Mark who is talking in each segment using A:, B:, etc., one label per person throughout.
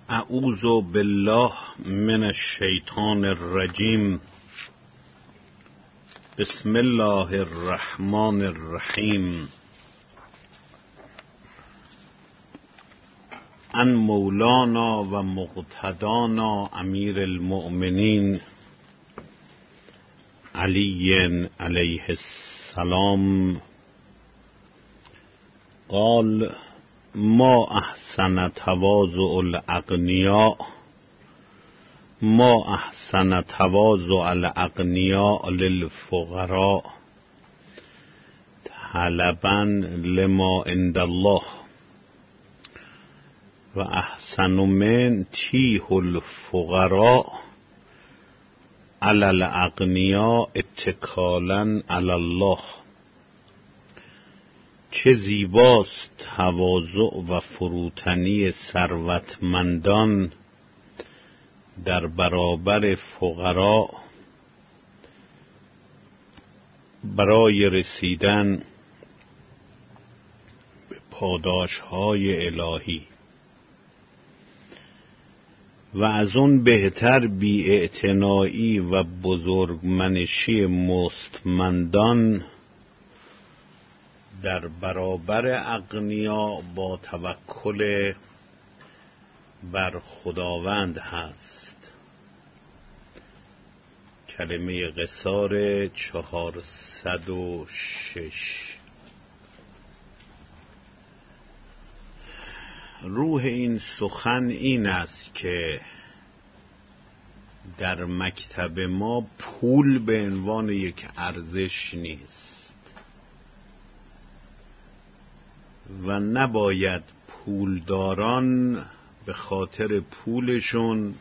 A: اعوذ بالله من الشیطان الرجیم. بسم الله الرحمن الرحیم. ان مولانا و مقتدانا امیر المؤمنین علی علیه السلام قال: ما احسن تواضع الاغنیاء، ما احسن تواضع الاغنیاء للفقراء طلبا لما عند الله، و احسن من تیه الفقراء علی الاغنیاء اتکالا علی الله. چه زیباست تواضع و فروتنی ثروتمندان در برابر فقرا برای رسیدن به پاداش‌های الهی، و از اون بهتر بی‌اعتنایی و بزرگمنشی مستمندان در برابر اغنیا با توکل بر خداوند هست. کلمه قصار 406. روح این سخن این است که در مکتب ما پول به عنوان یک ارزش نیست و نباید پولداران به خاطر پولشون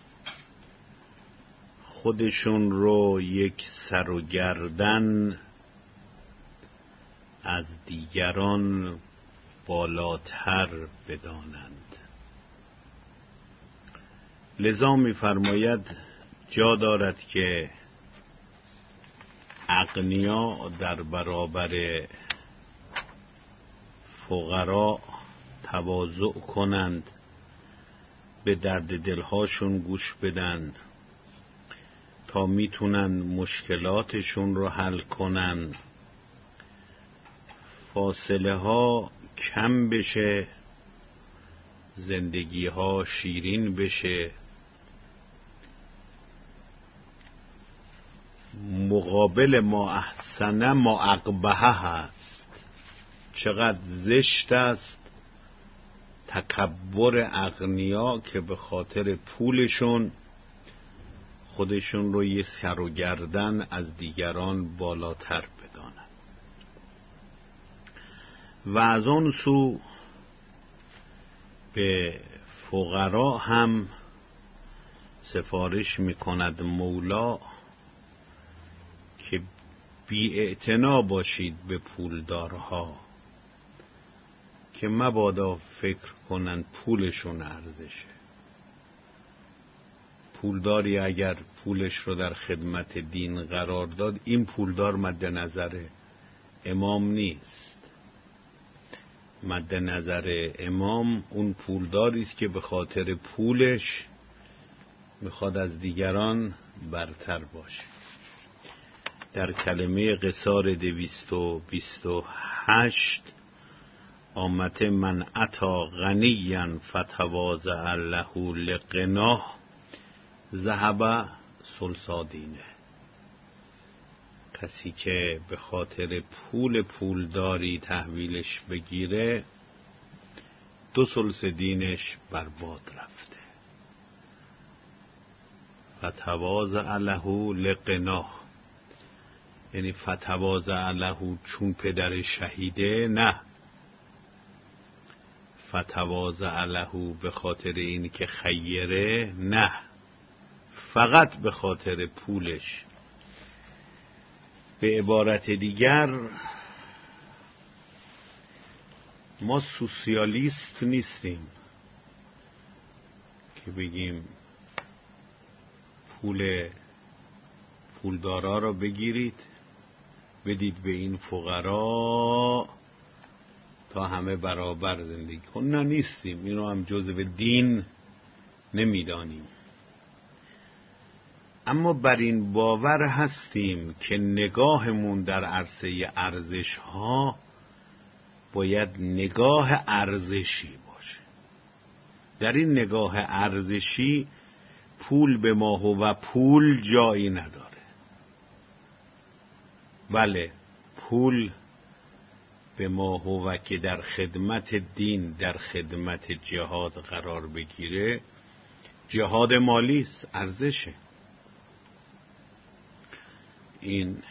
A: خودشون رو یک سر و گردن از دیگران بالاتر بدانند. لذا می‌فرماید جا دارد که اغنیا در برابر فقرا تواضع کنند، به درد دلهاشون گوش بدن تا میتونن مشکلاتشون رو حل کنن، فاصله ها کم بشه، زندگی ها شیرین بشه. مقابل ما احسن ما اقبح هست. چقدر زشت است تکبر اغنیا که به خاطر پولشون خودشون رو یه سر و گردن از دیگران بالاتر بدانند. و از اون سو به فقرا هم سفارش میکند مولا که بی‌اعتنا باشید به پولدارها، که مبادا فکر کنن پولشون ارزشه. پولداری اگر پولش رو در خدمت دین قرار داد، این پولدار مد نظر امام نیست. مد نظر امام اون پولداری است که به خاطر پولش میخواد از دیگران برتر باشه. در کلمه قصار 228 آمده: من اتی غنیا فتواضع له لغناه ذهب ثلث دینه. کسی که به خاطر پولداری تحویلش بگیره 2/3 دینش برباد رفته. فتواضع له لغناه یعنی فتواضع له چون پدر شهیده، نه، فتواضع له به خاطر این که خیره، نه، فقط به خاطر پولش. به عبارت دیگر ما سوسیالیست نیستیم که بگیم پولدارا را بگیرید بدید به این فقرا تا همه برابر زندگی کن. نه، نیستیم. اینو هم جزء دین نمیدانیم، اما بر این باور هستیم که نگاهمون در عرصه ارزش ها باید نگاه ارزشی باشه. در این نگاه ارزشی پول به ما و پول جایی نداره. بله، پول به ما و که در خدمت دین، در خدمت جهاد قرار بگیره، جهاد مالی است، ارزشه. این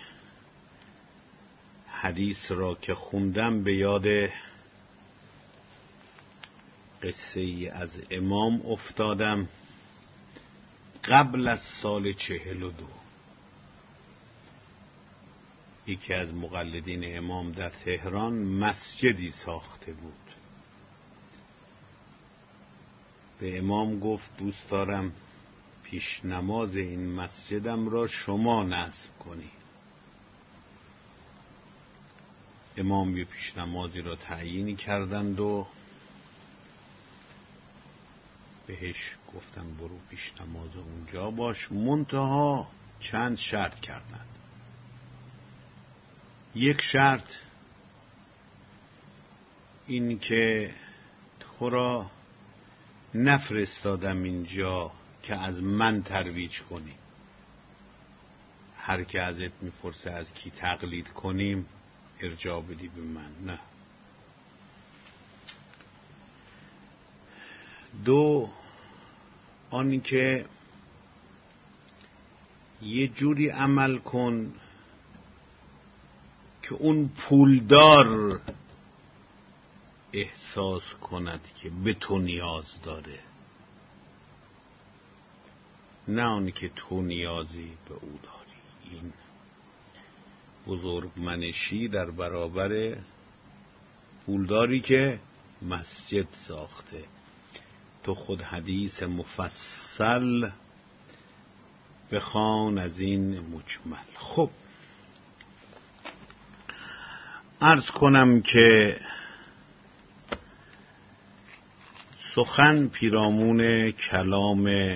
A: حدیث را که خوندم به یاد قصه ای از امام افتادم. قبل از سال 42 یکی از مقلدین امام در تهران مسجدی ساخته بود. به امام گفت دوست دارم پیش نماز این مسجدم را شما نصب کنی. امام یه پیش نمازی را تعیین کردند و بهش گفتن برو پیش نماز اونجا باش، منتها چند شرط کردند. یک شرط این که تو را نفرستادم اینجا که از من ترویج کنی. هر که ازت میپرسه از کی تقلید کنیم ارجاع بدی به من، نه. دو، آنی که یه جوری عمل کن که اون پولدار احساس کند که به تو نیاز داره، نه آنی که تو نیازی به او داری. این بزرگمنشی در برابر پولداری که مسجد ساخته. تو خود حدیث مفصل بخوان از این مجمل. خب عرض کنم که سخن پیرامون کلام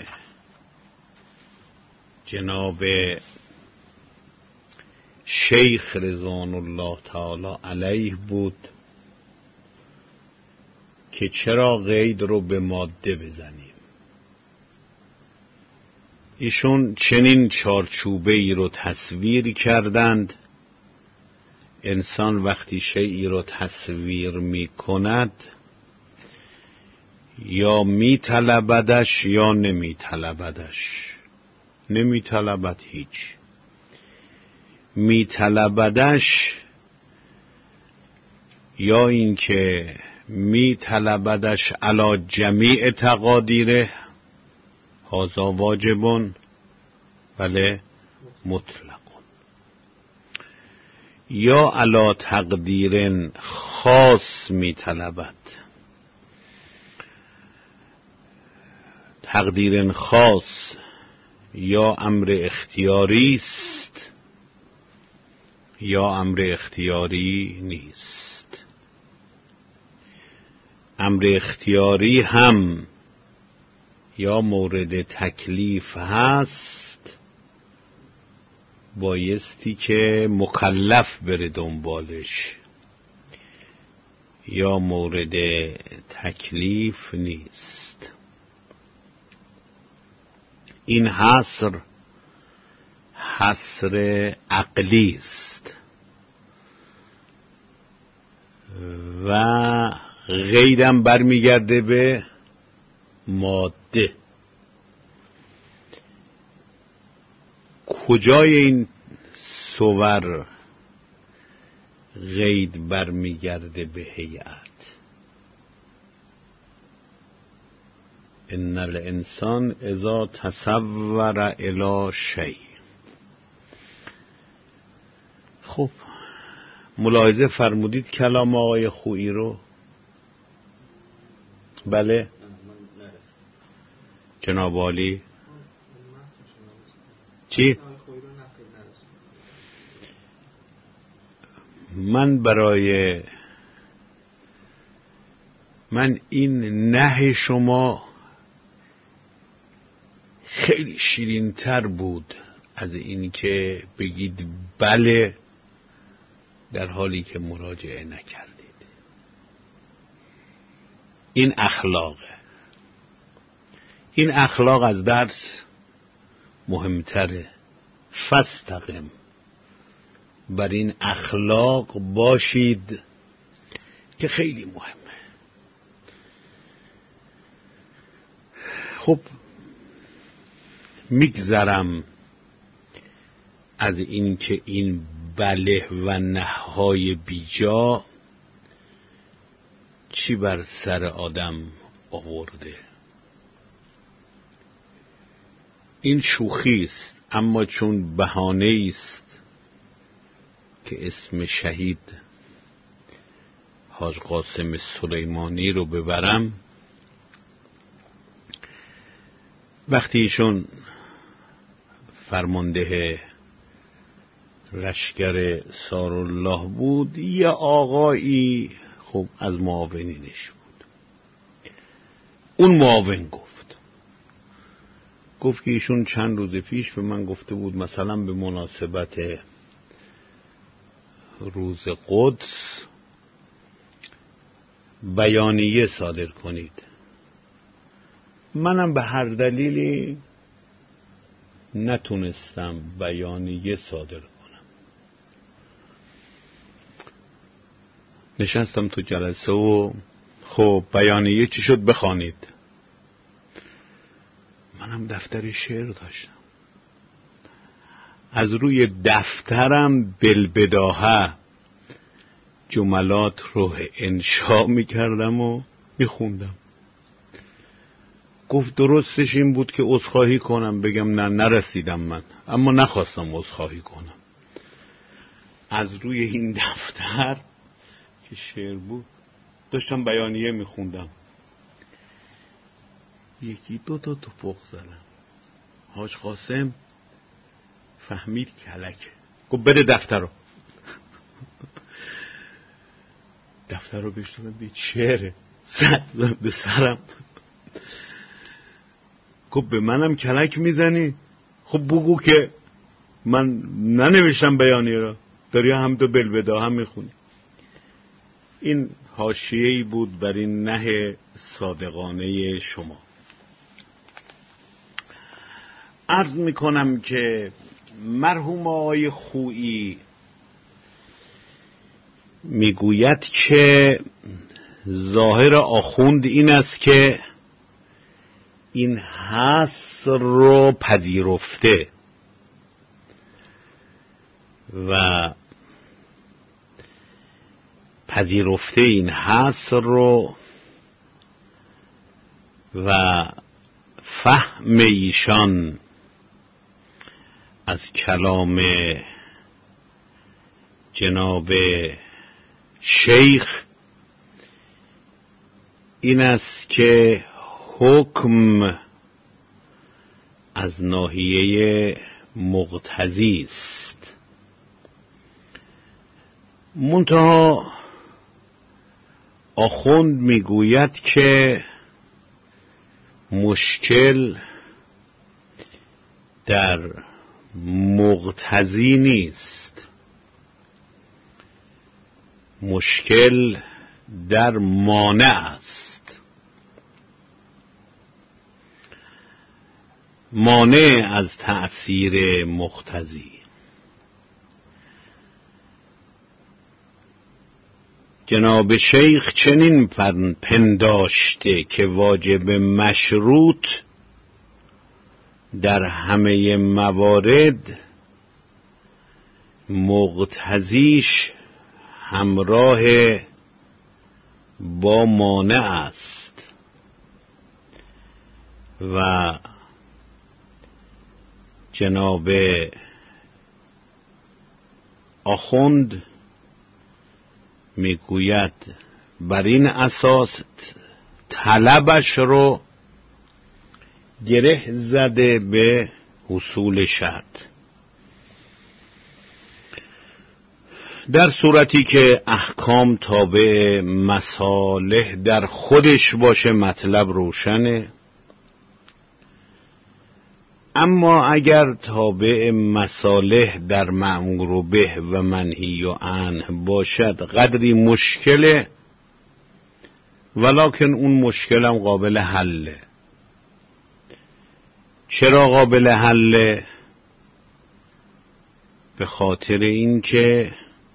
A: جناب شیخ رضوان الله تعالی علیه بود که چرا قید رو به ماده بزنیم. ایشون چنین چارچوبه ای رو تصویر کردند: انسان وقتی شیئی رو تصویر می کند یا می طلبدش یا نمی طلبدش. نمی طلبد هیچ، می طلبدش یا اینکه می طلبدش علی جمیع تقادیره، هذا واجبون، بله مطلق، یا علی تقدیر خاص می طلبد. تقدیر خاص یا امر اختیاری است یا امر اختیاری نیست. امر اختیاری هم یا مورد تکلیف هست، بایستی که مکلف بره دنبالش، یا مورد تکلیف نیست. این حصر عقلی است و قیدم برمیگرده به ماده. کجای این صور قید برمیگرده به هیئت؟ ان الانسان اذا تصور الی شیء. خب ملاحظه فرمودید کلام آقای خویی رو؟ بله جناب عالی. چی؟ من این نه شما خیلی شیرین‌تر بود از این که بگید بله در حالی که مراجعه نکردید. این اخلاقه. این اخلاق از درس مهمتره. فاستقم، بر این اخلاق باشید که خیلی مهمه. خب میگذرم از این که این بله و نه‌های بیجا چی بر سر آدم آورده. این شوخی است، اما چون بهانه است که اسم شهید حاج قاسم سلیمانی رو ببرم، وقتی ایشون فرمانده لشکر سارالله بود، یه آقایی خب از معاونینش بود. اون معاون گفت که ایشون چند روز پیش به من گفته بود مثلا به مناسبت روز قدس بیانیه صادر کنید. منم به هر دلیلی نتونستم بیانیه صادر کنم. نشستم تو جلسه و خب بیانیه چی شد بخوانید. منم دفتر شعر داشتم، از روی دفترم بالبداهه جملات رو انشا میکردم و میخوندم. گفت درستش این بود که عذرخواهی کنم. بگم نه، نرسیدم من، اما نخواستم عذرخواهی کنم. از روی این دفتر که شعر بود داشتم بیانیه میخوندم. یکی دو تا توپق زدم. حاج قاسم فهمید کلک، گفت بده دفتر رو. دفتر رو بهش دادم، دید شعره، زد به سرم. گفت به منم کلک میزنی؟ خب بگو که من ننوشتم بیانیه رو، داری هم تو بالبدا هم میخونی. این حاشیه‌ای بود بر این نه صادقانه شما. عرض میکنم که مرحوم آقای خویی میگوید که ظاهر آخوند این است که این حصر رو پذیرفته و پذیرفته این حصر رو و فهم ایشان از کلام جناب شیخ این است که حکم از ناحیه مقتضی است. منتها آخوند میگوید که مشکل در مقتضی نیست، مشکل در مانع است. مانع از تأثیر مقتضی. جناب شیخ چنین پنداشته که واجب مشروط در همه موارد مقتضیش همراه با مانع است و جناب آخوند میگوید بر این اساس طلبش رو گره زده به حصول شرط، در صورتی که احکام تابع مصالح در خودش باشه مطلب روشنه، اما اگر تابع مصالح در مأمور به و منهی و عنه باشد قدری مشکله، ولکن اون مشکلم قابل حله. چرا قابل حله؟ به خاطر اینکه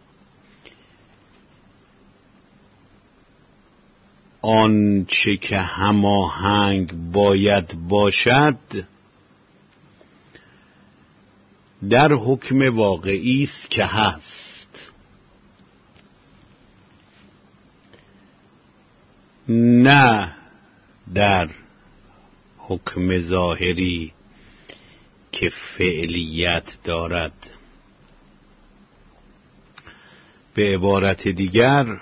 A: آنچه که هماهنگ باید باشد در حکم واقعی است که هست، نه در حکم ظاهری که فعلیت دارد. به عبارت دیگر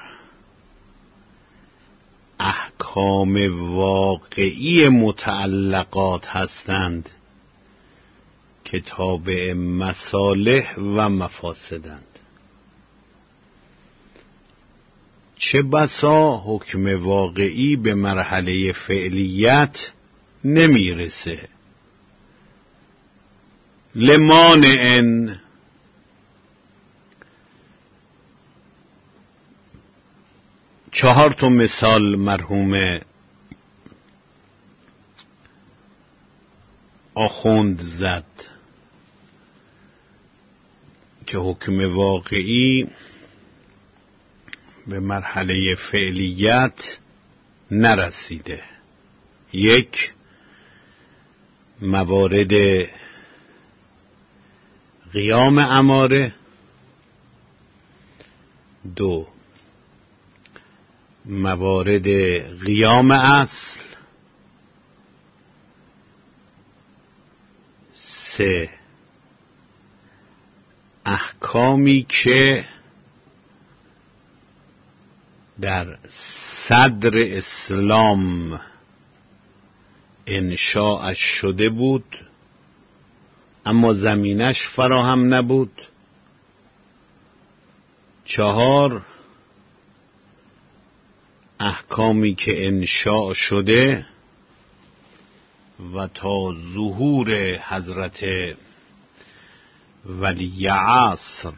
A: احکام واقعی متعلقات هستند که تابع مصالح و مفاسدند. چه بسا حکم واقعی به مرحله فعلیت نمیرسه، لمانع چهار تا مثال مرحوم آخوند زد که حکم واقعی به مرحله فعلیت نرسیده. یک، موارد قیام اماره. دو، موارد قیام اصل. سه، احکامی که در صدر اسلام انشاءش شده بود اما زمینش فراهم نبود. چهار، احکامی که انشاء شده و تا ظهور حضرت ولی عصر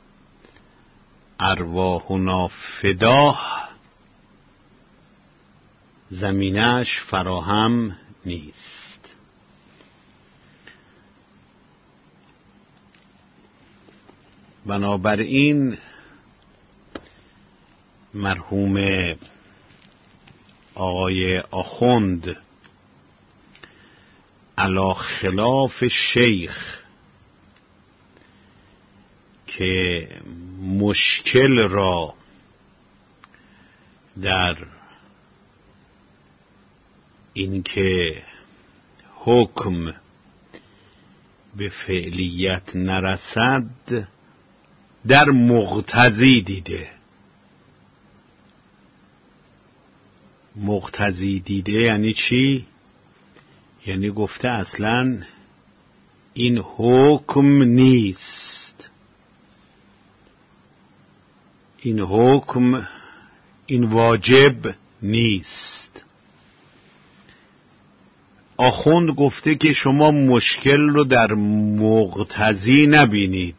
A: ارواحنا فداه زمینش فراهم نیست. بنابراین مرحوم آقای آخوند علی خلاف شیخ که مشکل را در اینکه حکم به فعلیت نرسد در مقتضی دیده. مقتضی دیده یعنی چی؟ یعنی گفته اصلا این حکم نیست، این حکم، این واجب نیست. آخوند گفته که شما مشکل رو در مقتضی نبینید،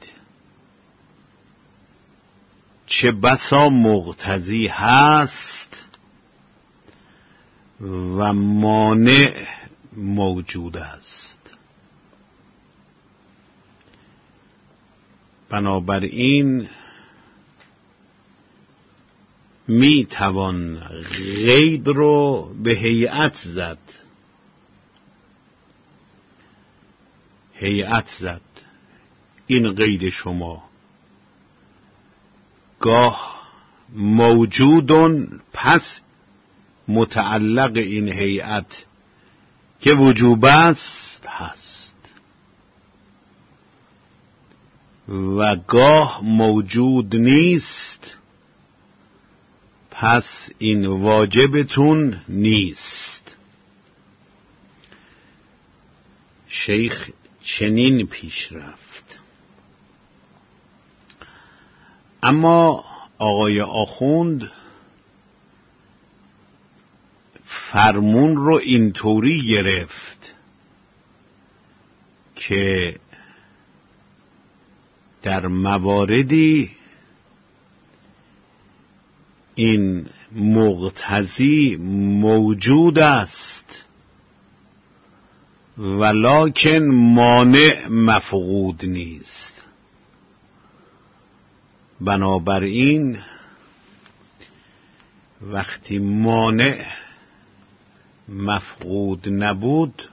A: چه بسا مقتضی هست و مانع موجود است. بنابراین می توان قید رو به هیئت زد. هیئت زد این قید شما گاه موجودن، پس متعلق این هیئت که وجوب است هست، و گاه موجود نیست پس این واجبتون نیست. شیخ چنین پیش رفت. اما آقای آخوند فرمون رو اینطوری گرفت که در مواردی این مقتضی موجود است ولکن مانع مفقود نیست. بنابراین وقتی مانع مفقود نبود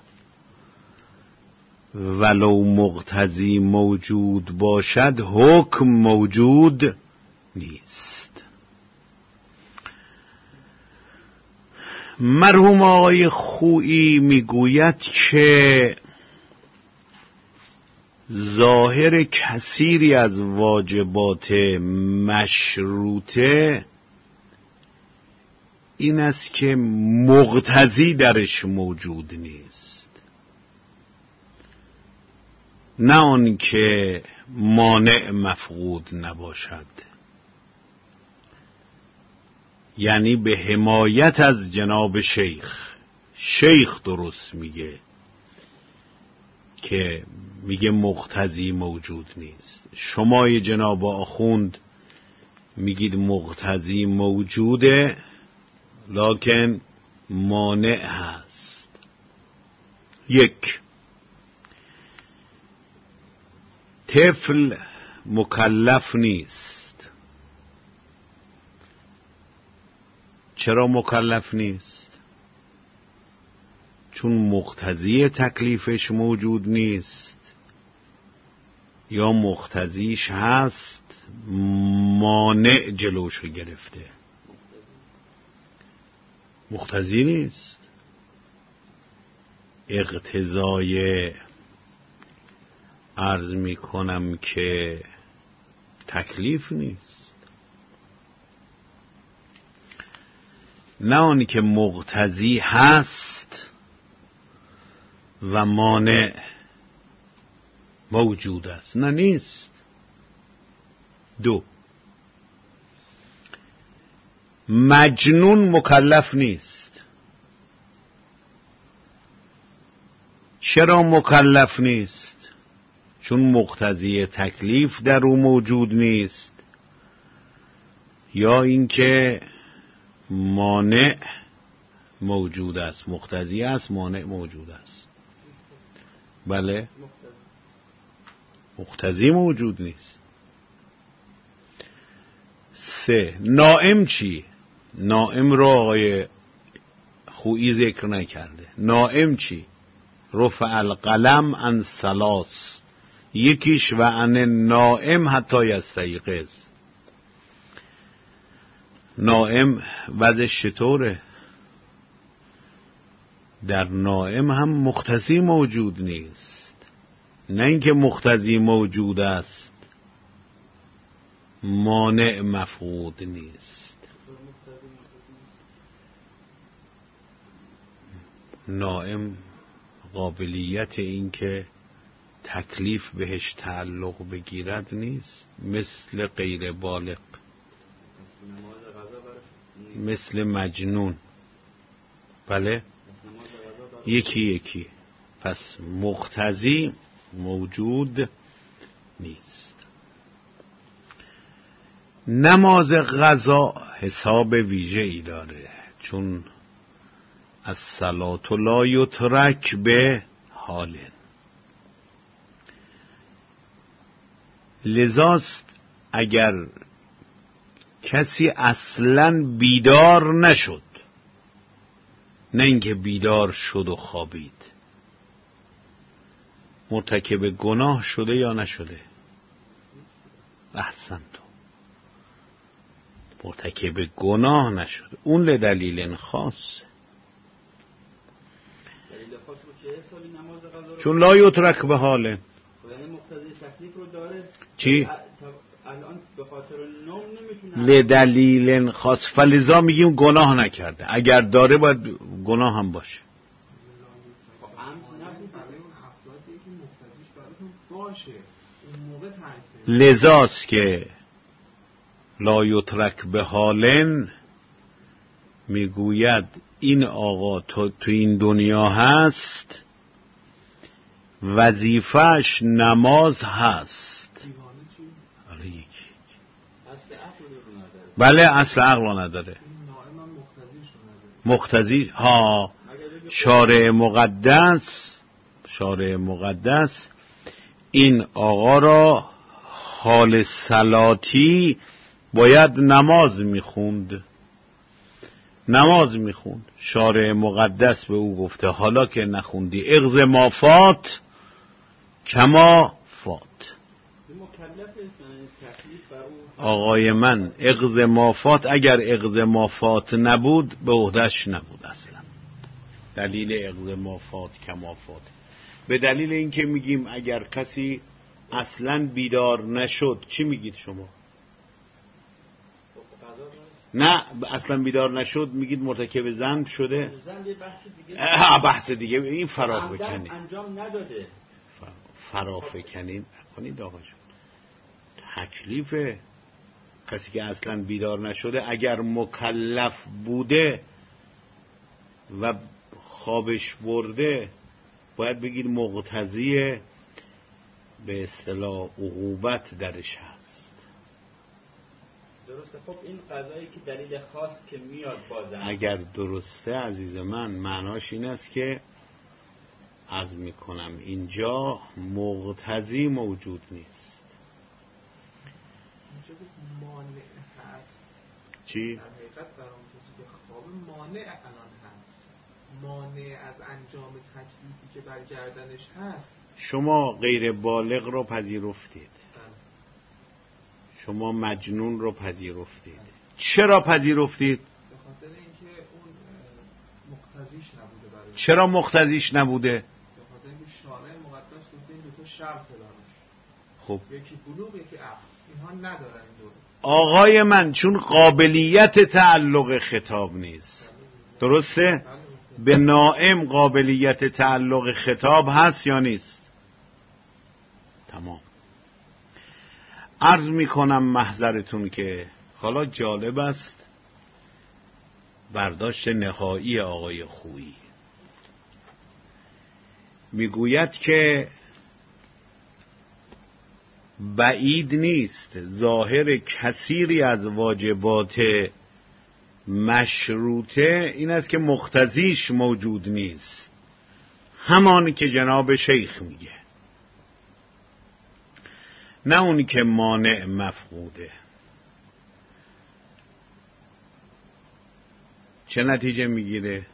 A: ولو مقتضی موجود باشد حکم موجود نیست. مرحوم آقای خویی میگوید که ظاهر کثیری از واجبات مشروطه این است که مقتضی درش موجود نیست، نه آن که مانع مفقود نباشد. یعنی به حمایت از جناب شیخ درست میگه که میگه مقتضی موجود نیست. شما جناب آخوند میگید مقتضی موجوده لکن مانع هست. یک، طفل مکلف نیست. چرا مکلف نیست؟ چون مقتضی تکلیفش موجود نیست یا مقتضیش هست مانع جلوشو گرفته. مقتضی نیست. اقتضای عرض می کنم که تکلیف نیست، نه آنی که مقتضی هست و مانع موجود است، نه نیست. دو، مجنون مکلف نیست. چرا مکلف نیست؟ چون مقتضی تکلیف در او موجود نیست یا اینکه مانع موجود است. مقتضی است، مانع موجود است. بله، مقتضی موجود نیست. سه، نائم چی؟ نائم رو آقای خویی ذکر نکرده. نائم چی؟ رفع القلم عن ثلاث، یکیش و عن نائم حتی یستیقظ. نائم وضعش چطوره؟ در نائم هم مقتضی موجود نیست، نه اینکه مقتضی موجود است مانع مفقود نیست. نائم قابلیت این که تکلیف بهش تعلق بگیرد نیست، مثل غیر بالغ، مثل مجنون. بله، یکی. پس مقتضی موجود نیست. نماز قضا حساب ویژه ای داره، چون الصلاة لا یترک به حال. لذاست اگر کسی اصلاً بیدار نشد، نه اینکه بیدار شد و خوابید، مرتکب گناه شده یا نشده؟ احسنت، مرتکب گناه نشده، اون لدلیل خاص. چون لا یترک به حاله.
B: یعنی مقتضی تکلیف رو داره.
A: چی؟
B: الان به خاطر نوم نمیتونه.
A: لدلیل خاص، فلذا میگیم گناه نکرده. اگر داره باید گناه هم باشه. لذاست که لا یترک به حالن میگوید این آقا تو این دنیا هست وظیفه‌اش نماز هست.
C: دیوانه چی؟
A: آره یکی.
B: اصل عقل رو نداره.
A: بله اصل عقل نداره.
C: این نائم هم مقتضیشو نداره.
A: مقتضی ها. شارع مقدس این آقا را حال صلاتی باید نماز میخوند. شارع مقدس به او گفته حالا که نخوندی اغض ما فات کما فات. آقای من اغض ما فات، اگر اغض ما فات نبود به عهده‌اش نبود اصلا. دلیل اغض ما فات کما فات به دلیل اینکه میگیم اگر کسی اصلا بیدار نشد، چی میگید شما؟ نه اصلا بیدار نشد میگید مرتکب ذنب شده. بحث دیگه این فرافکنی
B: انجام نداده.
A: فرافکنین کنید آقا جون. تکلیف کسی که اصلا بیدار نشده اگر مکلف بوده و خوابش برده باید بگید مقتضی به اصطلاح عقوبت درش هست.
B: درسته. خب این قضایی که دلیل خاص که میاد بازم
A: اگر درسته عزیز من معناش این است که عرض میکنم اینجا مقتضی موجود نیست.
C: اینجا مانع هست.
A: چی؟
C: در حقیقت برای اون کسی که خواب مانع الان هست. مانع از انجام تکلیفی که بر گردنش هست.
A: شما غیر بالغ رو پذیرفتید. شما مجنون رو پذیرفتید. چرا پذیرفتید؟
C: به خاطر اینکه اون مقتضیش نبوده برای.
A: چرا مقتضیش نبوده؟
C: به خاطر اینکه شارع مقدس گفته این دو تا شرط دارن.
A: خب
C: یکی بلوغ یکی عقل. اینها ندارن این دو.
A: آقای من چون قابلیت تعلق خطاب نیست. درسته؟ به نائم قابلیت تعلق خطاب هست یا نیست؟ تمام. عرض میکنم محضرتون که حالا جالب است برداشت نهایی آقای خویی. میگوید که بعید نیست ظاهر کثیری از واجبات مشروطه این است که مقتضیش موجود نیست، همان که جناب شیخ میگه، نه اون که مانع مفقوده. چه نتیجه میگیره؟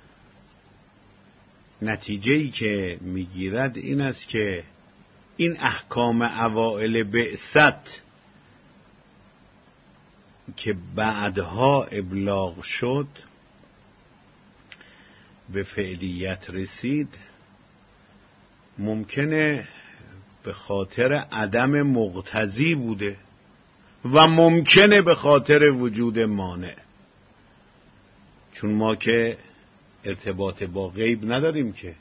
A: نتیجه‌ای که میگیرد این است که این احکام اوائل بعثت که بعدها ابلاغ شد به فعلیت رسید، ممکنه به خاطر عدم مقتضی بوده و ممکنه به خاطر وجود مانع. چون ما که ارتباط با غیب نداریم که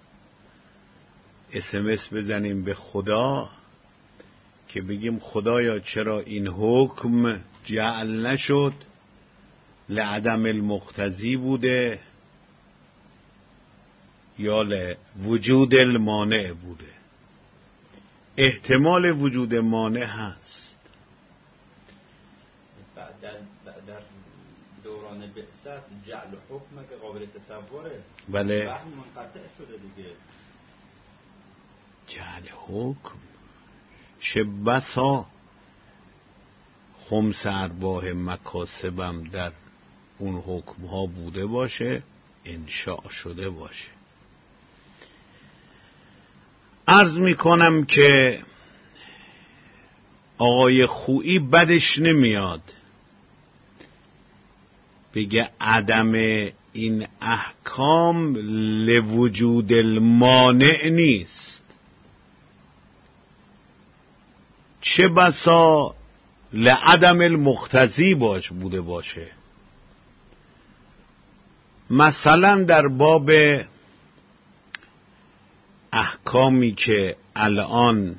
A: SMS بزنیم به خدا که بگیم خدایا چرا این حکم جعل نشد، لعدم المقتضی بوده یا لوجود المانع بوده. احتمال وجود مانع هست.
B: در دوران بعثت جعل حکم که قابل تصوره.
A: بله.
B: وحی منقطع شده دیگه.
A: جعل حکم چه بسا خمس ارباح مکاسبم در اون حکم ها بوده باشه، انشاء شده باشه. عرض میکنم که آقای خویی بدش نمیاد بگه عدم این احکام لوجود المانع نیست، چه بسا لعدم المقتضی بوده باشه. مثلا در باب احکامی که الان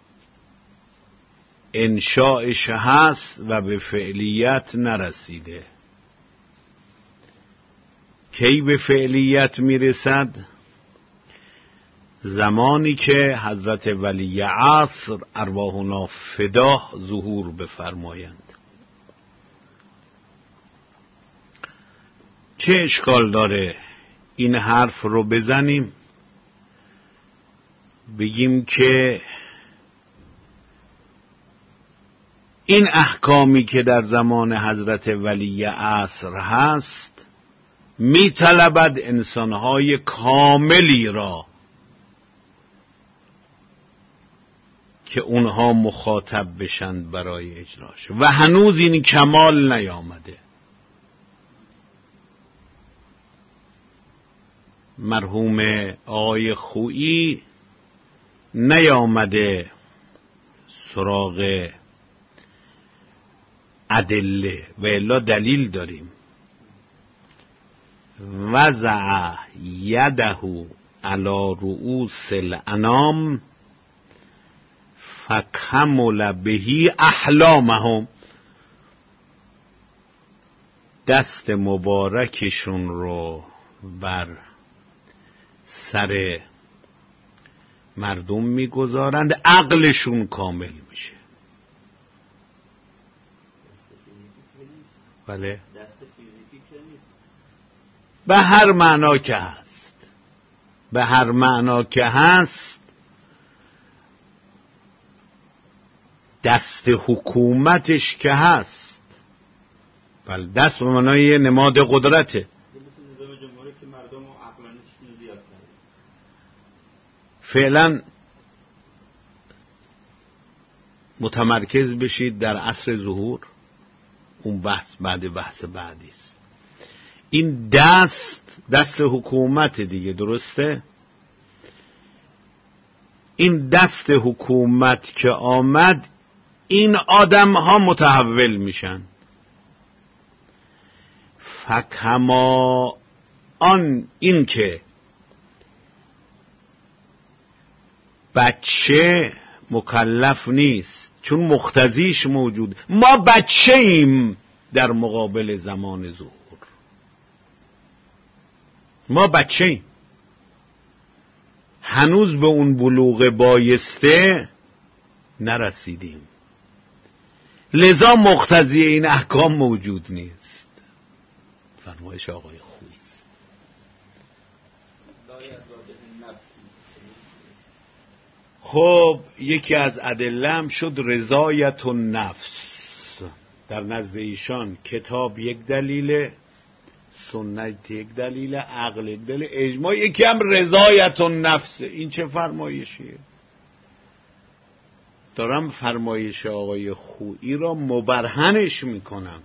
A: انشاءش هست و به فعلیت نرسیده، کی به فعلیت میرسد؟ زمانی که حضرت ولی عصر ارواحنا فداه ظهور بفرمایند. چه اشکال داره این حرف رو بزنیم، بگیم که این احکامی که در زمان حضرت ولی عصر هست میطلبد انسانهای کاملی را که اونها مخاطب بشند برای اجراش و هنوز این کمال نیامده. مرحوم آقای خویی نیامده سراغ ادله و الا دلیل داریم. وضع یده علی رؤوس الانام فکمل بهی احلامهم، دست مبارکشون رو بر سر مردم میگذارند، عقلشون کامل میشه. بله، به هر معنا که هست، به هر معنا که هست دست حکومتش که هست. بله، دست به معنای نماد قدرته. فعلا متمرکز بشید در عصر ظهور، اون بحث بحث بعدی است. این دست حکومت دیگه، درسته؟ این دست حکومت که آمد، این آدم ها متحول میشن. فکما آن این که بچه مکلف نیست چون مقتضیش موجود. ما بچه ایم در مقابل زمان ظهور، ما بچه ایم، هنوز به اون بلوغ بایسته نرسیدیم، لذا مقتضی این احکام موجود نیست. فرمایش آقای خویی است. خب یکی از ادله هم شد رضایت النفس. در نزد ایشان کتاب یک دلیل، سنت یک دلیل، عقل یک دلیل، اجماع یکی هم رضایت النفس. این چه فرمایشیه؟ دارم فرمایش آقای خویی را مبرهنش میکنم.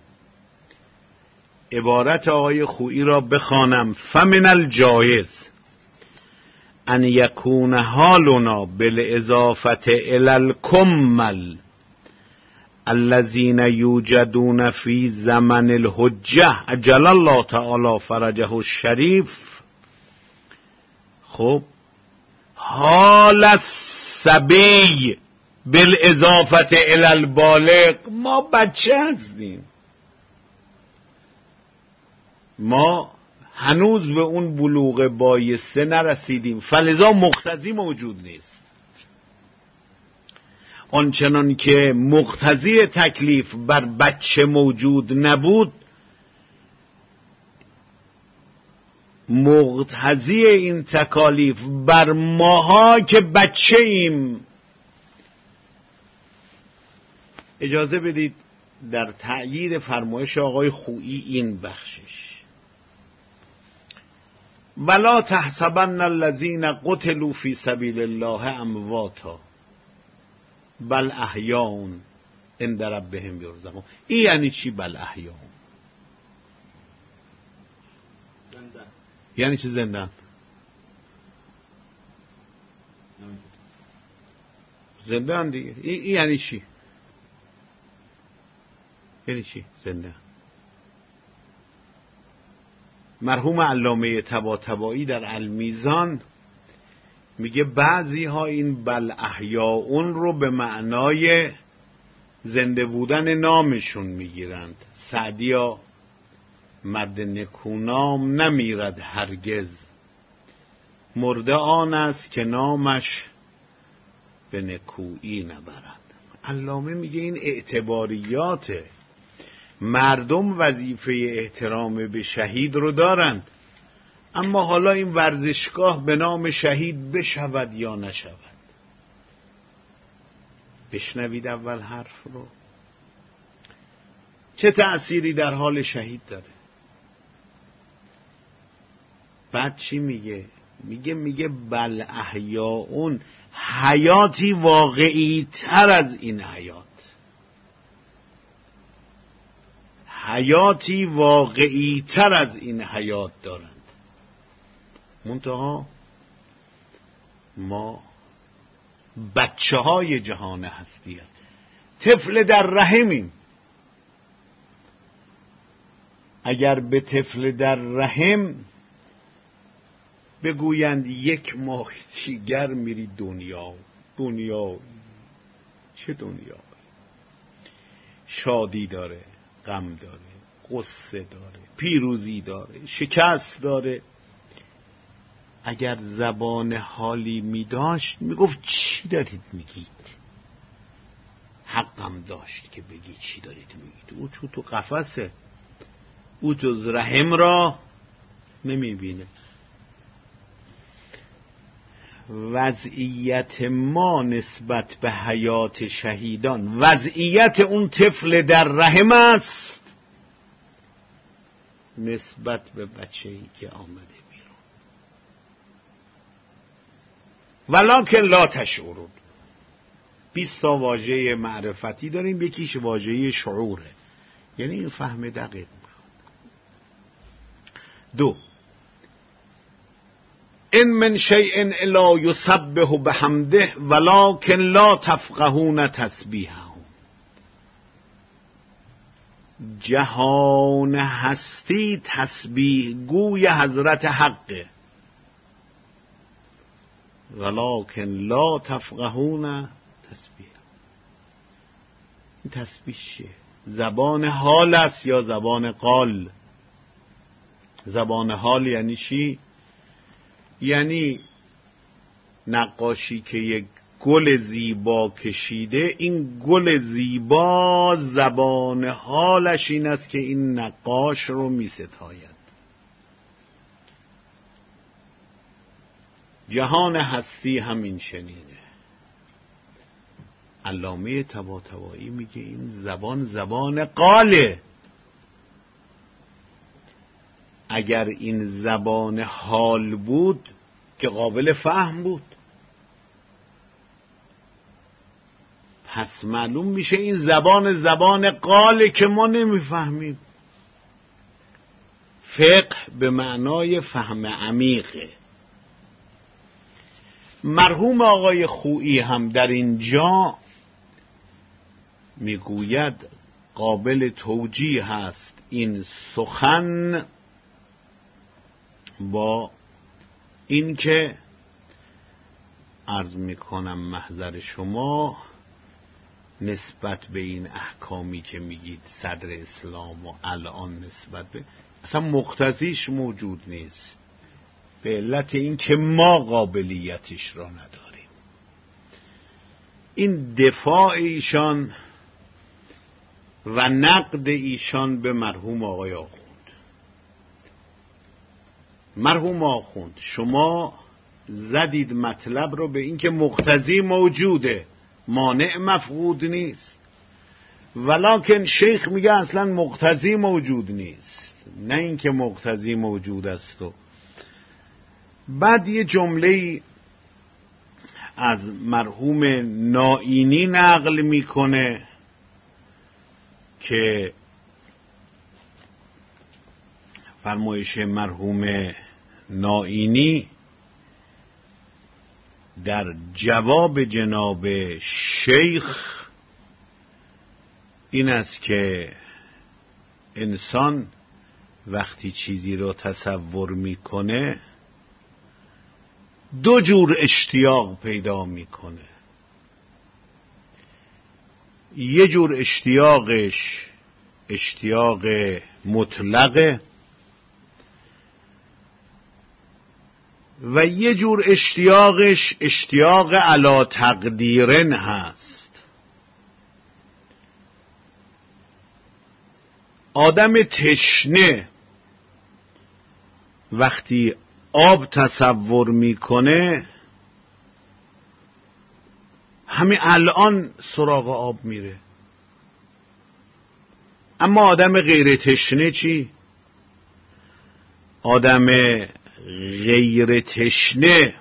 A: عبارت آقای خویی را بخوانم: فمن الجایز ان یکون حالنا بالاضافه الی الکمل الذین یوجدون فی زمن الحجه عجل الله تعالی فرجه الشریف. خب حال الصبی بالاضافه الی البالغ، ما بچه هستیم، ما هنوز به اون بلوغ بایسته نرسیدیم، فلذا مقتضی موجود نیست. آنچنان که مقتضی تکلیف بر بچه موجود نبود، مقتضی این تکالیف بر ماها که بچه ایم. اجازه بدید در تأیید فرمایش آقای خویی این بخشش: ولا تحسبن الذین قتلوا فی سبیل الله امواتا بل احیاء عند ربهم یرزقون. این یعنی چی بل احیاء؟ یعنی چی زندن؟ زندان دیگه. این یعنی چی؟ یعنی چی زندان؟ مرحوم علامه طباطبایی در المیزان میگه بعضی ها این بل احیاءون رو به معنای زنده بودن نامشون میگیرند. مرده آن است که نامش به نکویی نبرند. علامه میگه این اعتباریاته. مردم وظیفه احترام به شهید رو دارند، اما حالا این ورزشگاه به نام شهید بشود یا نشود. بشنوید اول حرف رو، چه تأثیری در حال شهید داره. بعد چی میگه؟ میگه بل احیاءون، حیاتی واقعی تر از این حیات، حیاتی واقعی تر از این حیات دارند. منتها ما بچه های جهان هستی هست، طفل در رحمیم. اگر به طفل در رحم بگویند 1 ماه دیگر میری دنیا چه دنیا؟ شادی داره، غم داره، غصه داره، پیروزی داره، شکست داره. اگر زبان حالی می داشت میگفت چی دارید میگید؟ حقم داشت که بگی چی دارید میگید. او تو قفسه، او جز رحم را نمیبینه. وضعیت ما نسبت به حیات شهیدان وضعیت اون طفل در رحم است نسبت به بچه‌ای که آمده بیرون. ولکن لا تشعرون. 20 تا واژه معرفتی داریم، یکیش واژه شعوره، یعنی این فهم دقیق. 2 ان من شیء الا یسبح بحمده ولکن لا تفقهون تسبیحهم. جهان هستی تسبیح گوی حضرت حقه، ولکن لا تفقهون تسبیح. این تسبیح چیه؟ زبان حال است یا زبان قال؟ زبان حال یعنی چی؟ یعنی نقاشی که یک گل زیبا کشیده، این گل زیبا زبان حالش این است که این نقاش رو می ستاید. جهان هستی همین شنیده. علامه طباطبایی میگه این زبان قاله. اگر این زبان حال بود که قابل فهم بود، پس معلوم میشه این زبان قاله که ما نمیفهمیم. فقه به معنای فهم عمیقه. مرحوم آقای خویی هم در اینجا میگوید قابل توجیه هست این سخن با این که عرض میکنم محضر شما نسبت به این احکامی که میگید صدر اسلام و الان نسبت به اصلا مقتضیش موجود نیست، به علت این که ما قابلیتش را نداریم. این دفاع ایشان و نقد ایشان به مرحوم آقای آخوند. مرحوم آخوند شما زدید مطلب رو به این که مقتضی موجوده، مانع مفقود نیست، ولکن شیخ میگه اصلا مقتضی موجود نیست، نه اینکه مقتضی موجود است. و بعد یه جمله از مرحوم نائینی نقل میکنه که فرمایش مرحوم نائینی در جواب جناب شیخ این است که انسان وقتی چیزی رو تصور میکنه 2 جور اشتیاق پیدا میکنه. یه جور اشتیاقش اشتیاق مطلقه و یه جور اشتیاقش اشتیاق علی تقدیرن هست. آدم تشنه وقتی آب تصور میکنه همین الان سراغ آب میره. اما آدم غیر تشنه چی؟ آدم غیر تشنه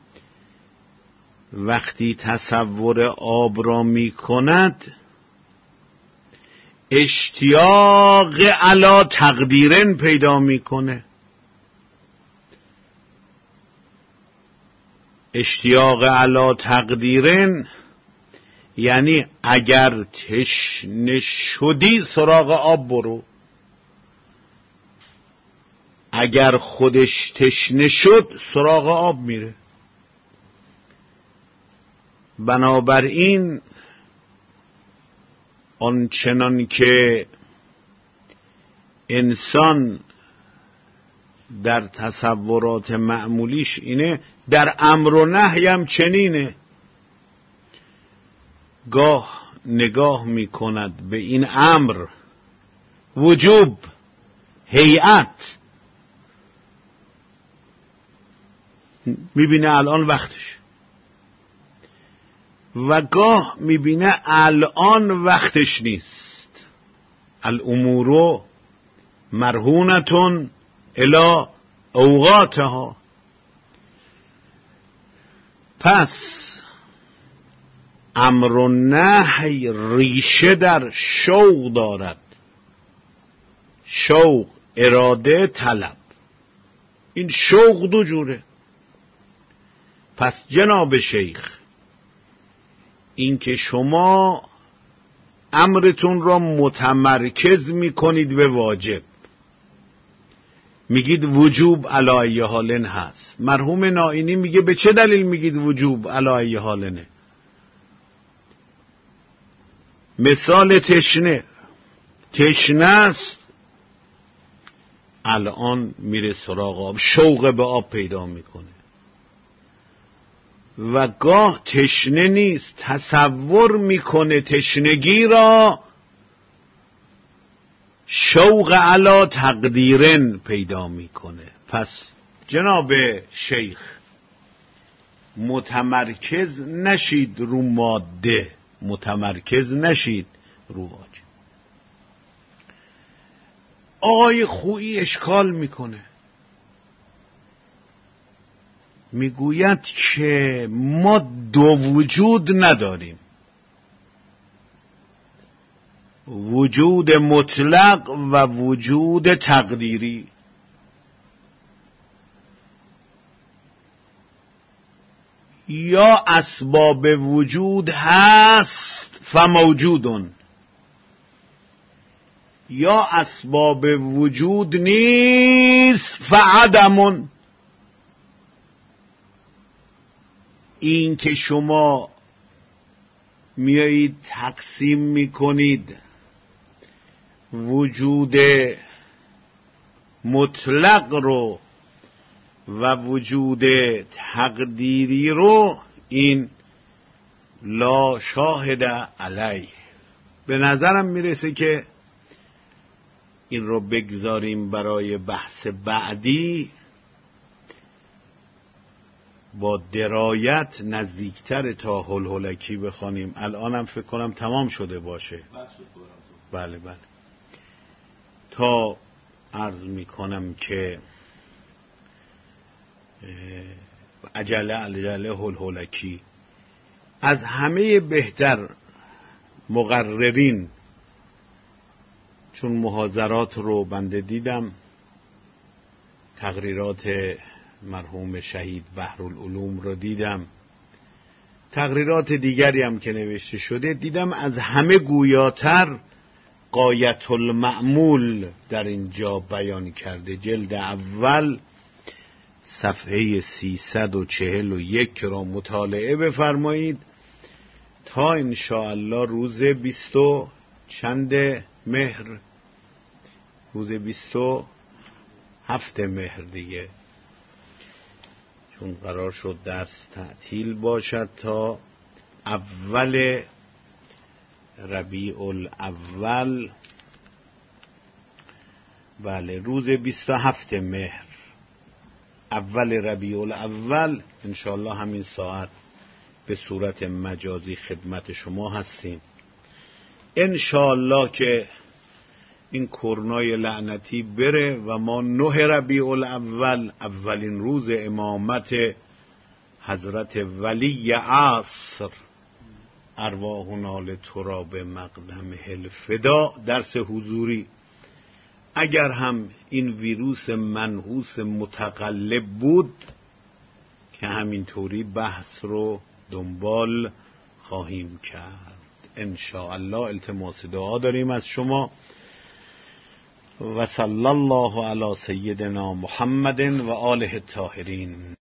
A: وقتی تصور آب را می کند اشتیاق علی تقدیرن پیدا می کنه. اشتیاق علی تقدیرن یعنی اگر تشنه شدی سراغ آب برو، اگر خودش تشنه شد سراغ آب میره. بنابراین آنچنان که انسان در تصورات معمولیش اینه، در امر و نهی هم چنینه. گاه نگاه میکند به این امر وجوب، هیئت، میبینه الان وقتش، و گاه میبینه الان وقتش نیست. الامور مرهونتون الی اوقاتها. پس امر و نهی ریشه در شوق دارد. شوق، اراده، طلب. این شوق دو جوره. پس جناب شیخ، این که شما امرتون را متمرکز میکنید به واجب، میگید وجوب علی ای حالن هست. مرحوم نائینی میگه به چه دلیل میگید وجوب علی ای حالنه؟ مثال تشنه است، الان میره سراغ آب، شوق به آب پیدا میکنه. و گاه تشنه نیست، تصور میکنه تشنگی را، شوق علی تقدیرن پیدا میکنه. پس جناب شیخ متمرکز نشید رو ماده، متمرکز نشید رو واجب. آقای خویی اشکال میکنه، میگوید که ما دو وجود نداریم، وجود مطلق و وجود تقدیری. یا اسباب وجود هست فموجودون، یا اسباب وجود نیست فعدمون. این که شما میایید تقسیم میکنید وجود مطلق رو و وجود تقدیری رو، این لا شاهد علیه. به نظرم میرسه که این رو بگذاریم برای بحث بعدی، با درایت نزدیکتر تا هلهلکی بخوانیم. الانم فکر کنم تمام شده باشه. بله بله. تا عرض میکنم که عجله هلهلکی از همه بهتر مقررین، چون محاضرات رو بنده دیدم، تقریرات مرحوم شهید بحرالعلوم رو دیدم، تقریرات دیگری هم که نوشته شده دیدم، از همه گویاتر غایت المعمول در اینجا بیان کرده. جلد اول صفحه 341 را مطالعه بفرمایید تا انشاءالله روز 20 چند مهر، روز 27 مهر دیگه، چون قرار شد درس تعطیل باشد تا اول ربیع الاول. بله، روز 27 مهر اول ربیع الاول انشاءالله همین ساعت به صورت مجازی خدمت شما هستیم. انشاءالله که این کرونای لعنتی بره و ما 9 ربیع الاول، اولین روز امامت حضرت ولی عصر ارواحنا لتراب مقدم الفدا، درس حضوری. اگر هم این ویروس منحوس متقلب بود که همینطوری بحث رو دنبال خواهیم کرد انشاءالله. التماس دعا داریم از شما. و صلی الله علی سیدنا محمد و آله الطاهرین.